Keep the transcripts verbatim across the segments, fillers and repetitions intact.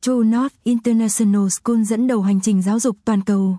True North International School dẫn đầu hành trình giáo dục toàn cầu.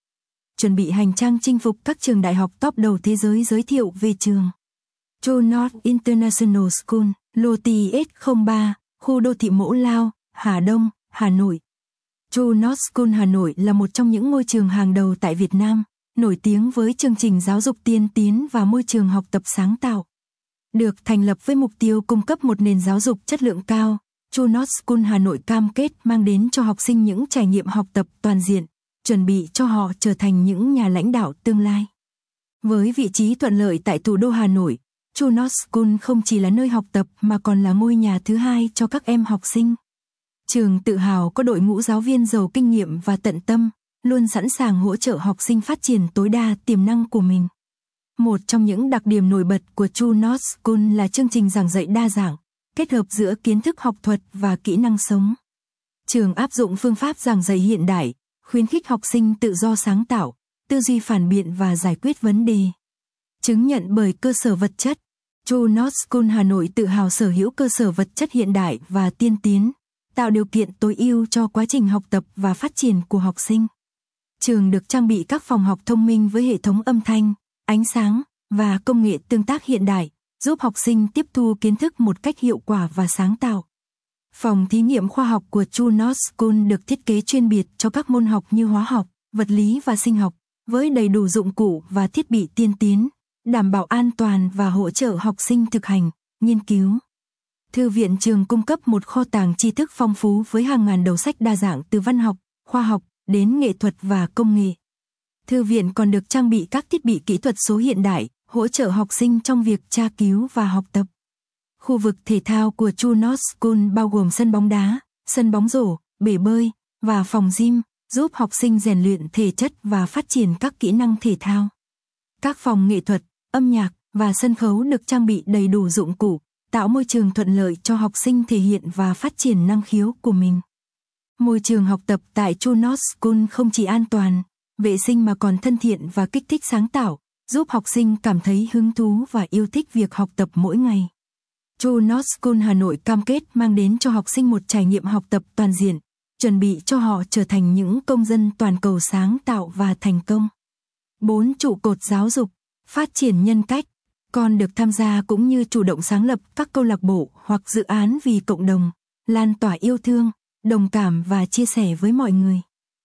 Chuẩn bị hành trang chinh phục các trường đại học top đầu thế giới. Giới thiệu về trường True North International School, lô tê ét không ba, khu đô thị Mẫu Lao, Hà Đông, Hà Nội. True North School Hà Nội là một trong những ngôi trường hàng đầu tại Việt Nam, nổi tiếng với chương trình giáo dục tiên tiến và môi trường học tập sáng tạo. Được thành lập với mục tiêu cung cấp một nền giáo dục chất lượng cao, True North School Hà Nội cam kết mang đến cho học sinh những trải nghiệm học tập toàn diện, chuẩn bị cho họ trở thành những nhà lãnh đạo tương lai. Với vị trí thuận lợi tại thủ đô Hà Nội, True North School không chỉ là nơi học tập mà còn là ngôi nhà thứ hai cho các em học sinh. Trường tự hào có đội ngũ giáo viên giàu kinh nghiệm và tận tâm, luôn sẵn sàng hỗ trợ học sinh phát triển tối đa tiềm năng của mình. Một trong những đặc điểm nổi bật của True North School là chương trình giảng dạy đa dạng, kết hợp giữa kiến thức học thuật và kỹ năng sống. Trường áp dụng phương pháp giảng dạy hiện đại, khuyến khích học sinh tự do sáng tạo, tư duy phản biện và giải quyết vấn đề. Chứng nhận bởi cơ sở vật chất, True North School Hà Nội tự hào sở hữu cơ sở vật chất hiện đại và tiên tiến, tạo điều kiện tối ưu cho quá trình học tập và phát triển của học sinh. Trường được trang bị các phòng học thông minh với hệ thống âm thanh, ánh sáng và công nghệ tương tác hiện đại, giúp học sinh tiếp thu kiến thức một cách hiệu quả và sáng tạo. Phòng thí nghiệm khoa học của True North School được thiết kế chuyên biệt cho các môn học như hóa học, vật lý và sinh học, với đầy đủ dụng cụ và thiết bị tiên tiến, đảm bảo an toàn và hỗ trợ học sinh thực hành, nghiên cứu. Thư viện trường cung cấp một kho tàng tri thức phong phú với hàng ngàn đầu sách đa dạng từ văn học, khoa học đến nghệ thuật và công nghệ. Thư viện còn được trang bị các thiết bị kỹ thuật số hiện đại, hỗ trợ học sinh trong việc tra cứu và học tập. Khu vực thể thao của True North School bao gồm sân bóng đá, sân bóng rổ, bể bơi và phòng gym, giúp học sinh rèn luyện thể chất và phát triển các kỹ năng thể thao. Các phòng nghệ thuật, âm nhạc và sân khấu được trang bị đầy đủ dụng cụ, tạo môi trường thuận lợi cho học sinh thể hiện và phát triển năng khiếu của mình. Môi trường học tập tại True North School không chỉ an toàn, vệ sinh mà còn thân thiện và kích thích sáng tạo, giúp học sinh cảm thấy hứng thú và yêu thích việc học tập mỗi ngày. True North School Hà Nội cam kết mang đến cho học sinh một trải nghiệm học tập toàn diện, chuẩn bị cho họ trở thành những công dân toàn cầu sáng tạo và thành công. bốn Trụ cột giáo dục, phát triển nhân cách. Con được tham gia cũng như chủ động sáng lập các câu lạc bộ hoặc dự án vì cộng đồng, lan tỏa yêu thương, đồng cảm và chia sẻ với mọi người.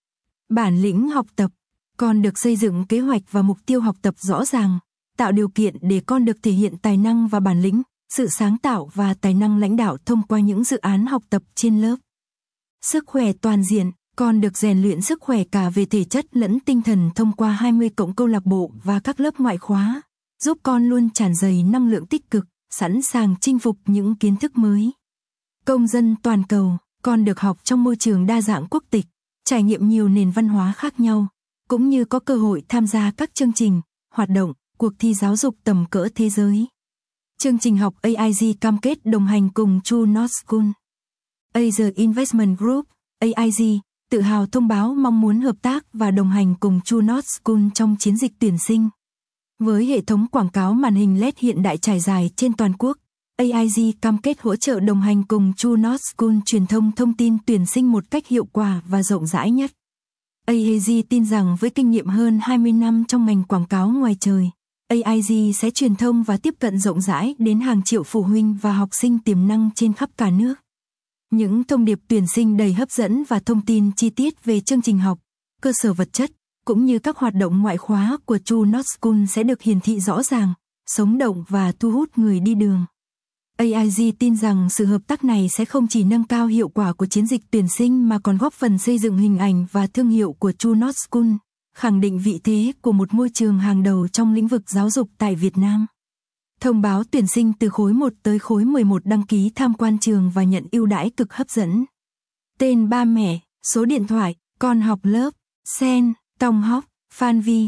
Bản lĩnh học tập. Con được xây dựng kế hoạch và mục tiêu học tập rõ ràng, tạo điều kiện để con được thể hiện tài năng và bản lĩnh, sự sáng tạo và tài năng lãnh đạo thông qua những dự án học tập trên lớp. Sức khỏe toàn diện. Con được rèn luyện sức khỏe cả về thể chất lẫn tinh thần thông qua hai mươi cộng câu lạc bộ và các lớp ngoại khóa, giúp con luôn tràn đầy năng lượng tích cực, sẵn sàng chinh phục những kiến thức mới. Công dân toàn cầu. Con được học trong môi trường đa dạng quốc tịch, trải nghiệm nhiều nền văn hóa khác nhau, cũng như có cơ hội tham gia các chương trình, hoạt động, cuộc thi giáo dục tầm cỡ thế giới. Chương trình học a i giê cam kết đồng hành cùng True North School. Asia Investment Group, a i giê, tự hào thông báo mong muốn hợp tác và đồng hành cùng True North School trong chiến dịch tuyển sinh. Với hệ thống quảng cáo màn hình led hiện đại trải dài trên toàn quốc, a i giê cam kết hỗ trợ đồng hành cùng True North School truyền thông thông tin tuyển sinh một cách hiệu quả và rộng rãi nhất. a i giê tin rằng với kinh nghiệm hơn hai mươi năm trong ngành quảng cáo ngoài trời, a i giê sẽ truyền thông và tiếp cận rộng rãi đến hàng triệu phụ huynh và học sinh tiềm năng trên khắp cả nước. Những thông điệp tuyển sinh đầy hấp dẫn và thông tin chi tiết về chương trình học, cơ sở vật chất, cũng như các hoạt động ngoại khóa của True North School sẽ được hiển thị rõ ràng, sống động và thu hút người đi đường. a i giê tin rằng sự hợp tác này sẽ không chỉ nâng cao hiệu quả của chiến dịch tuyển sinh mà còn góp phần xây dựng hình ảnh và thương hiệu của True North School, khẳng định vị thế của một môi trường hàng đầu trong lĩnh vực giáo dục tại Việt Nam. Thông báo tuyển sinh từ khối một tới khối mười một đăng ký tham quan trường và nhận ưu đãi cực hấp dẫn. Tên ba mẹ, số điện thoại, con học lớp, Sen, Tòng Hóc, Phan Vi.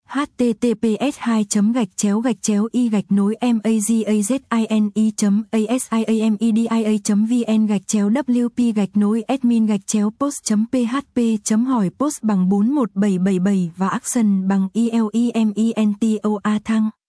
https hai gạch chéo gạch chéo y gạch nối mazazine chấm asiamedia chấm vn gạch chéo wp gạch nối admin gạch chéo post chấm php chấm hỏi post bằng bốn một bảy bảy bảy và action bằng ilemento a thăng.